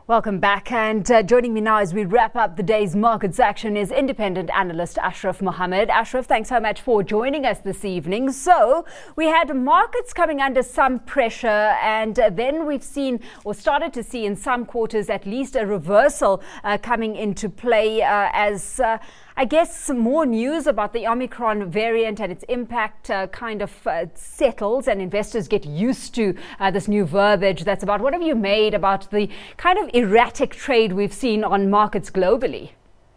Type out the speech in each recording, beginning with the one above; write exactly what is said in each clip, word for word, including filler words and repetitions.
Welcome back, and uh, joining me now as we wrap up the day's markets action is independent analyst Ashraf Mohammed. Ashraf, thanks so much for joining us this evening. So we had markets coming under some pressure, and uh, then we've seen or started to see in some quarters at least a reversal uh, coming into play uh, as uh, I guess some more news about the Omicron variant and its impact uh, kind of uh, settles and investors get used to uh, this new verbiage that's about. What have you made about the kind of erratic trade we've seen on markets globally?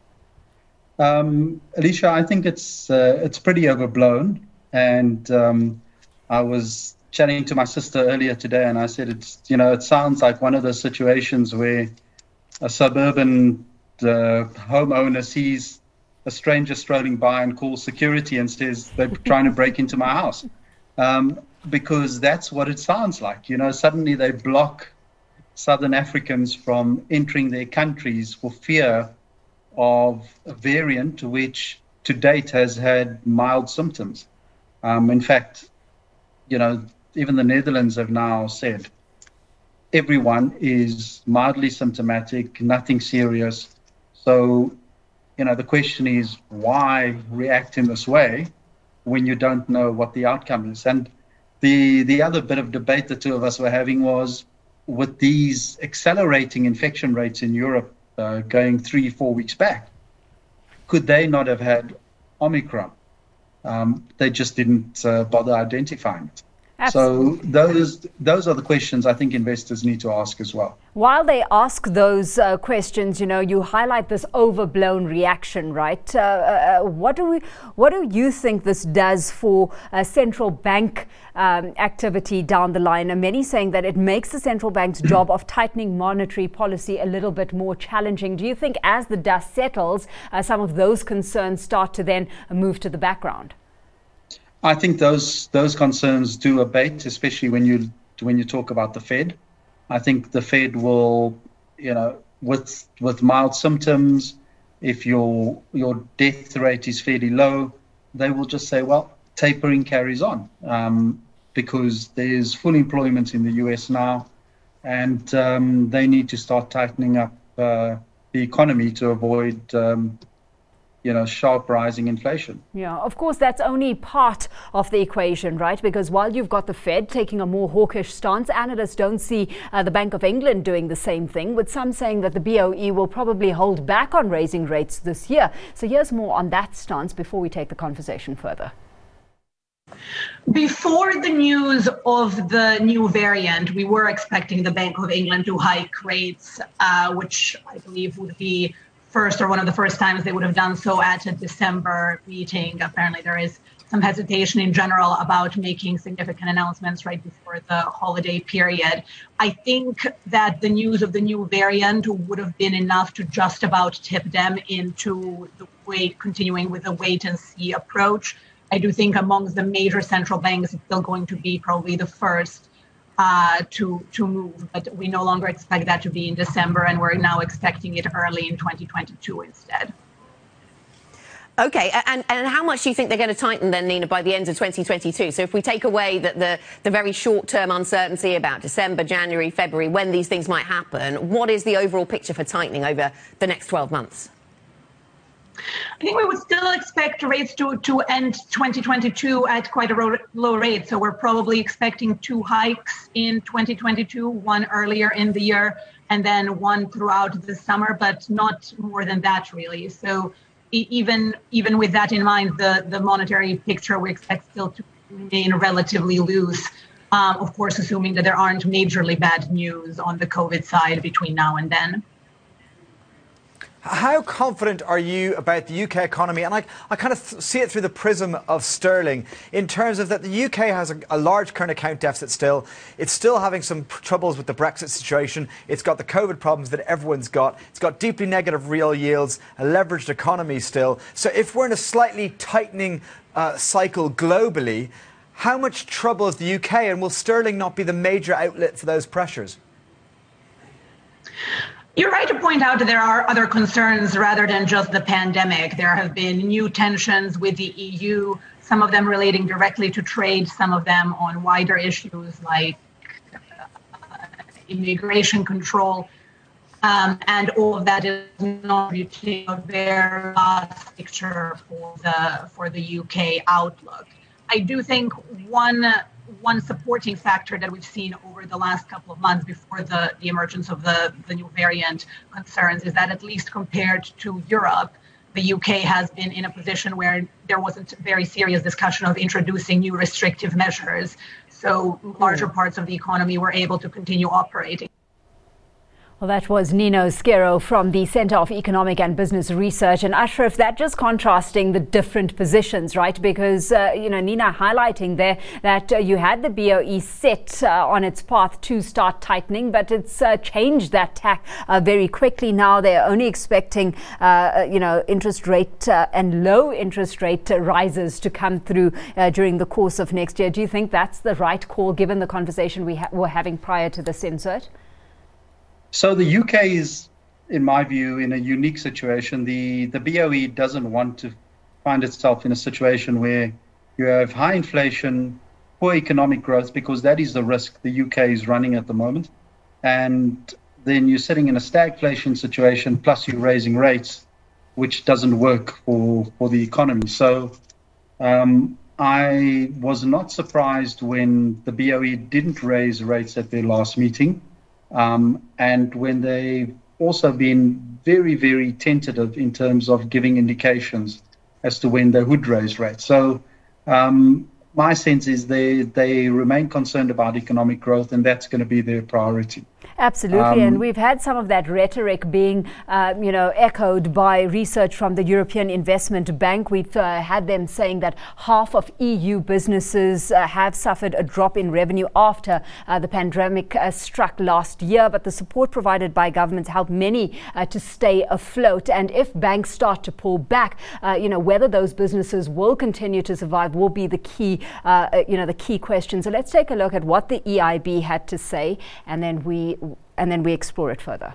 Um, Alicia, I think it's uh, it's pretty overblown. And um, I was chatting to my sister earlier today, and I said, it's you know, it sounds like one of those situations where a suburban uh, homeowner sees a stranger strolling by and calls security and says they're trying to break into my house. Um, because that's what it sounds like. You know, suddenly they block Southern Africans from entering their countries for fear of a variant which to date has had mild symptoms. Um, in fact, you know, even the Netherlands have now said everyone is mildly symptomatic, nothing serious. So, you know, the question is, why react in this way when you don't know what the outcome is? And the the other bit of debate the two of us were having was, with these accelerating infection rates in Europe uh, going three, four weeks back, could they not have had Omicron? Um, they just didn't uh, bother identifying it. Absolutely. So those those are the questions I think investors need to ask as well. While they ask those uh, questions, you know, you highlight this overblown reaction, right? Uh, uh, what do we, what do you think this does for uh, central bank um, activity down the line? And many saying that it makes the central bank's job of tightening monetary policy a little bit more challenging. Do you think as the dust settles, uh, some of those concerns start to then move to the background? I think those those concerns do abate, especially when you when you talk about the Fed. I think the Fed will, you know, with with mild symptoms, if your your death rate is fairly low, they will just say, well, tapering carries on, um, because there's full employment in the U S now, and um, they need to start tightening up uh, the economy to avoid Um, you know, sharp rising inflation. Yeah, of course, that's only part of the equation, right? Because while you've got the Fed taking a more hawkish stance, analysts don't see uh, the Bank of England doing the same thing, with some saying that the B O E will probably hold back on raising rates this year. So here's more on that stance before we take the conversation further. Before the news of the new variant, we were expecting the Bank of England to hike rates, uh, which I believe would be first or one of the first times they would have done so at a December meeting. Apparently there is some hesitation in general about making significant announcements right before the holiday period. I think that the news of the new variant would have been enough to just about tip them into the wait, continuing with the wait and see approach. I do think amongst the major central banks, it's still going to be probably the first Uh, to to move, but we no longer expect that to be in December, and we're now expecting it early in twenty twenty-two instead. Okay, and, and how much do you think they're going to tighten then, Nina, by the end of twenty twenty-two? So if we take away that the, the very short-term uncertainty about December, January, February, when these things might happen, what is the overall picture for tightening over the next twelve months? I think we would still expect rates to, to end twenty twenty-two at quite a low rate. So we're probably expecting two hikes in twenty twenty-two, one earlier in the year and then one throughout the summer, but not more than that, really. So even even with that in mind, the, the monetary picture we expect still to remain relatively loose, um, of course, assuming that there aren't majorly bad news on the COVID side between now and then. How confident are you about the U K economy? And I, I kind of see it through the prism of sterling in terms of that the U K has a, a large current account deficit still. It's still having some troubles with the Brexit situation. It's got the COVID problems that everyone's got. It's got deeply negative real yields, a leveraged economy still. So if we're in a slightly tightening uh, cycle globally, how much trouble is the U K, and will sterling not be the major outlet for those pressures? You're right to point out that there are other concerns rather than just the pandemic. There have been new tensions with the E U, some of them relating directly to trade, some of them on wider issues like uh, immigration control. Um, and all of that is not really a very vast picture for the for the U K outlook. I do think one one supporting factor that we've seen over the last couple of months before the, the emergence of the, the new variant concerns is that at least compared to Europe, the U K has been in a position where there wasn't very serious discussion of introducing new restrictive measures. So larger parts of the economy were able to continue operating. Well, that was Nino Skero from the Centre of Economic and Business Research. And Ashraf, that just contrasting the different positions, right? Because, uh, you know, Nina highlighting there that uh, you had the B O E set uh, on its path to start tightening, but it's uh, changed that tack uh, very quickly. Now they're only expecting, uh, you know, interest rate uh, and low interest rate uh, rises to come through uh, during the course of next year. Do you think that's the right call given the conversation we ha- were having prior to this insert? So the U K is, in my view, in a unique situation. The, the B O E doesn't want to find itself in a situation where you have high inflation, poor economic growth, because that is the risk the U K is running at the moment. And then you're sitting in a stagflation situation, plus you're raising rates, which doesn't work for, for the economy. So um, I was not surprised when the B O E didn't raise rates at their last meeting. Um, and when they've also been very, very tentative in terms of giving indications as to when they would raise rates. So um, my sense is they, they remain concerned about economic growth, and that's going to be their priority. Absolutely, Um, and we've had some of that rhetoric being, uh, you know, echoed by research from the European Investment Bank. We've uh, had them saying that half of E U businesses uh, have suffered a drop in revenue after uh, the pandemic uh, struck last year, but the support provided by governments helped many uh, to stay afloat. And if banks start to pull back, uh, you know, whether those businesses will continue to survive will be the key, uh, you know, the key question. So let's take a look at what the E I B had to say, and then we and then we explore it further.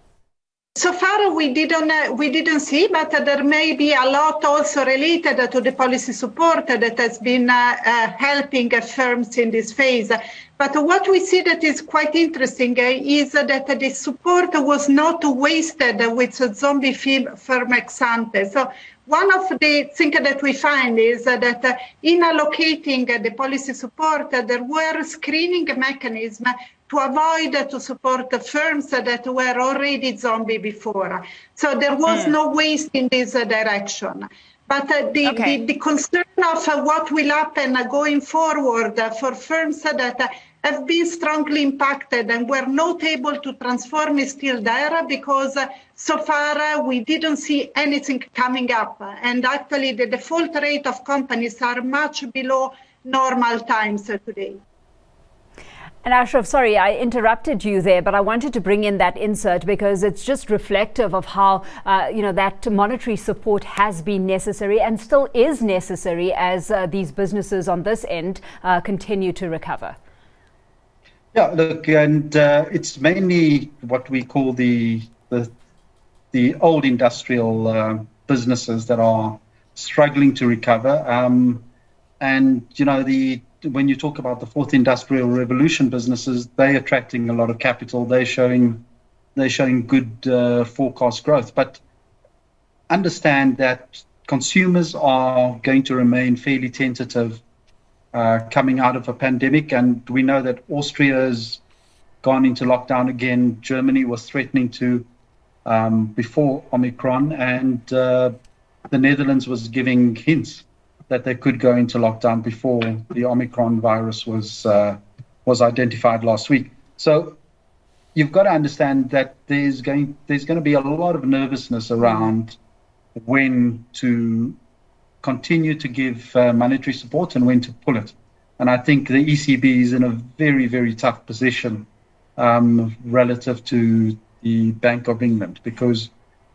So far, we didn't uh, we didn't see, but uh, there may be a lot also related uh, to the policy support uh, that has been uh, uh, helping uh, firms in this phase. But what we see that is quite interesting uh, is uh, that uh, the support was not wasted uh, with uh, zombie firm ex ante. So one of the things that we find is uh, that uh, in allocating uh, the policy support, uh, there were screening mechanisms to avoid uh, to support the firms that were already zombie before. So there was mm. no waste in this uh, direction. But uh, the, okay. the, the concern of uh, what will happen uh, going forward uh, for firms uh, that uh, have been strongly impacted and were not able to transform is still there, because uh, so far uh, we didn't see anything coming up. And actually the default rate of companies are much below normal times uh, today. And Ashraf, sorry, I interrupted you there, but I wanted to bring in that insert because it's just reflective of how, uh, you know, that monetary support has been necessary and still is necessary as uh, these businesses on this end uh, continue to recover. Yeah, look, and uh, it's mainly what we call the the, the old industrial uh, businesses that are struggling to recover. Um, and, you know, the when you talk about the fourth industrial revolution businesses, they're attracting a lot of capital. They're showing they're showing good uh, forecast growth. But understand that consumers are going to remain fairly tentative uh, coming out of a pandemic. And we know that Austria has gone into lockdown again. Germany was threatening to um, before Omicron, and uh, the Netherlands was giving hints that they could go into lockdown before the Omicron virus was uh, was identified last week. So you've got to understand that there's going there's going to be a lot of nervousness around when to continue to give uh, monetary support and when to pull it. And I think the E C B is in a very, very tough position um, relative to the Bank of England, because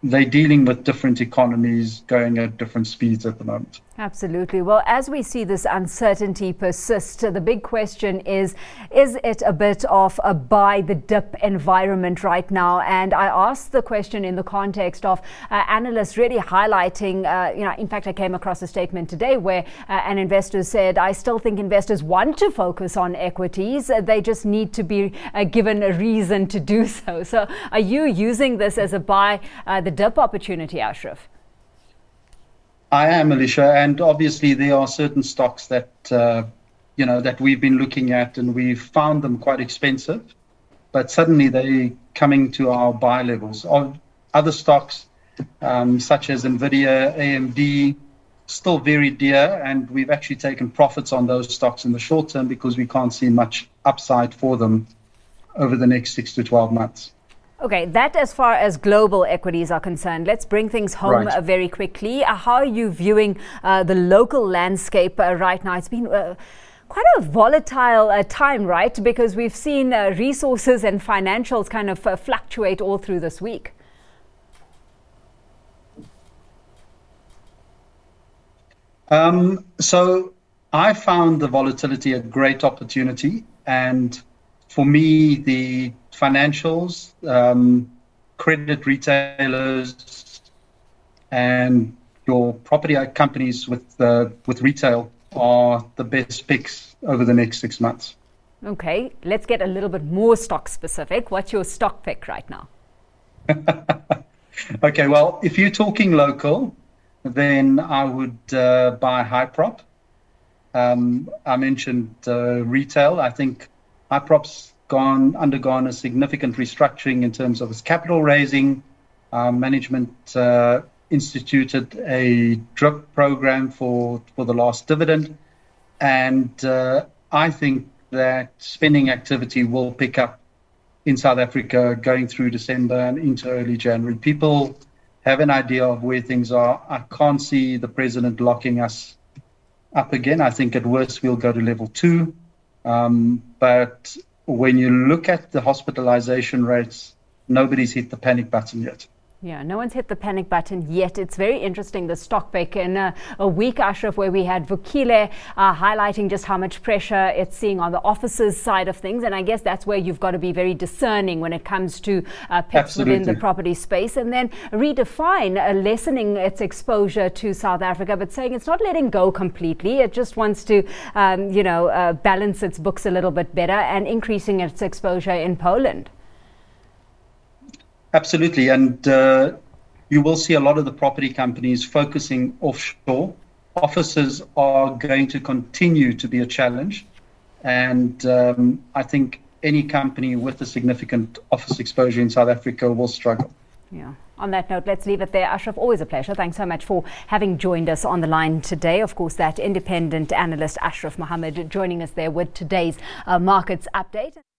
they're dealing with different economies going at different speeds at the moment. Absolutely. Well, as we see this uncertainty persist, the big question is, is it a bit of a buy the dip environment right now? And I asked the question in the context of uh, analysts really highlighting, uh, you know, in fact, I came across a statement today where uh, an investor said, I still think investors want to focus on equities. Uh, they just need to be uh, given a reason to do so. So are you using this as a buy uh, the dip opportunity, Ashraf? I am, Alicia, and obviously there are certain stocks that uh, you know that we've been looking at, and we've found them quite expensive, but suddenly they're coming to our buy levels. Other stocks, um, such as Nvidia, A M D, still very dear, and we've actually taken profits on those stocks in the short term because we can't see much upside for them over the next six to twelve months. Okay, that as far as global equities are concerned. Let's bring things home Right. uh, very quickly. Uh, how are you viewing uh, the local landscape uh, right now? It's been uh, quite a volatile uh, time, right? Because we've seen uh, resources and financials kind of uh, fluctuate all through this week. Um, so I found the volatility a great opportunity, and for me, the financials, um, credit retailers, and your property companies with uh, with retail are the best picks over the next six months. Okay, let's get a little bit more stock specific. What's your stock pick right now? Okay, well, if you're talking local, then I would uh, buy Hyprop. Um, I mentioned uh, retail. I think Hyprop's gone undergone a significant restructuring in terms of its capital raising. Uh, management uh, instituted a DRIP program for, for the last dividend. And uh, I think that spending activity will pick up in South Africa going through December and into early January. People have an idea of where things are. I can't see the president locking us up again. I think at worst we'll go to level two. Um, but when you look at the hospitalization rates, nobody's hit the panic button yet. Yeah, no one's hit the panic button yet. It's very interesting, the stock pick in uh, a week, Ashraf, where we had Vukile uh, highlighting just how much pressure it's seeing on the offices side of things. And I guess that's where you've got to be very discerning when it comes to uh, picks Absolutely. within the property space. And then Redefine uh, lessening its exposure to South Africa, but saying it's not letting go completely. It just wants to, um, you know, uh, balance its books a little bit better and increasing its exposure in Poland. Absolutely. And uh, you will see a lot of the property companies focusing offshore. Offices are going to continue to be a challenge. And um, I think any company with a significant office exposure in South Africa will struggle. Yeah. On that note, let's leave it there. Ashraf, always a pleasure. Thanks so much for having joined us on the line today. Of course, that independent analyst Ashraf Mohammed joining us there with today's uh, markets update.